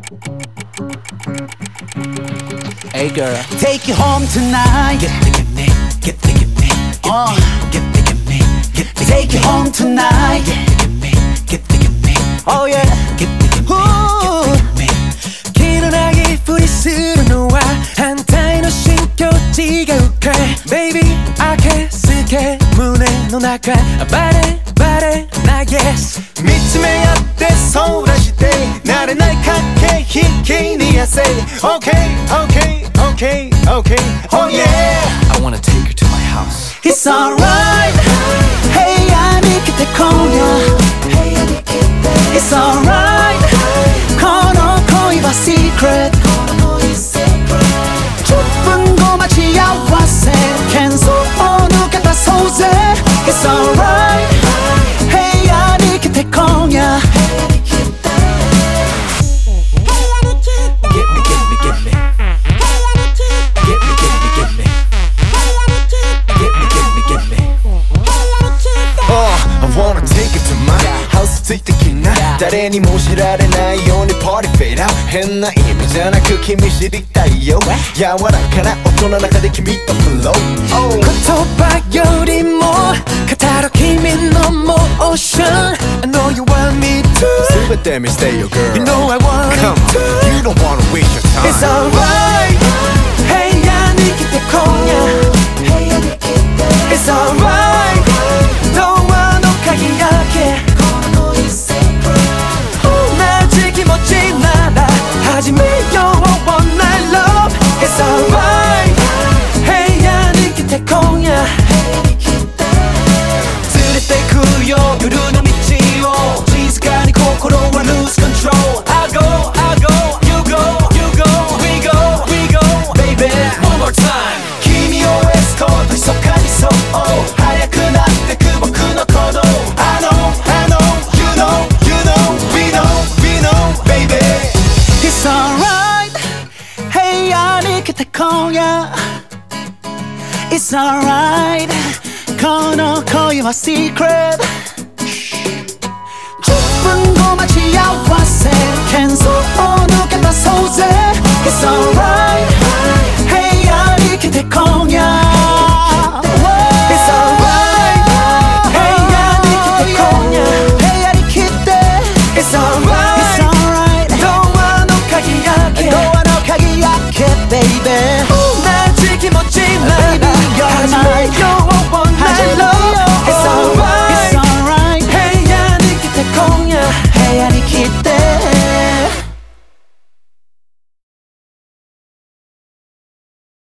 Hey girl, Take you home tonight. get the get me, get the get me, get the get me, get the Take you home tonight. get me, get the get me, Oh yeah. get the get me, get the get me. 気のないふりするのは反対の心境違うか Baby 明けすけ胸の中バレバレな Yes 見つめ合ってそうらして慣れない駆け引きに痩せ Okay, okay, okay, okay Oh yeah I wanna take her to my house. It's alright Hey I need to take on ya It's alright この恋は secret 10分後待ち合わせ喧騒を抜け出そうぜ It's alright Hey I need to take on ya Get me, get me, get me. Get me, get me, get me. Get me, get me, get me. I wanna take it to my house ついてきな誰にも知られないように Party fade out 変な意味じゃなく君知りたいよ柔らかな音の中で君と flow 言葉よりも語る君のモーション I know you want me to 全て見せてよ girl You know I want Come it to on, you don't wanna waste your time It's alright Hey I need to take on ya It's alright 童話の鍵開け同じ気持ちなら始めよう One night love It's alright Hey I need to take on ya 連れてくよ夜の道を静かに心は lose control I go, I go, you go, you go We go, we go, baby One more time 君をエスコート密かにそう速くなってく僕の鼓動 I know, I know, you know, you know We know, we know, baby It's alright Hey I need to take on ya It's alright この恋は secret 10分後待ち合わせ喧騒を抜け出そうぜ It's alright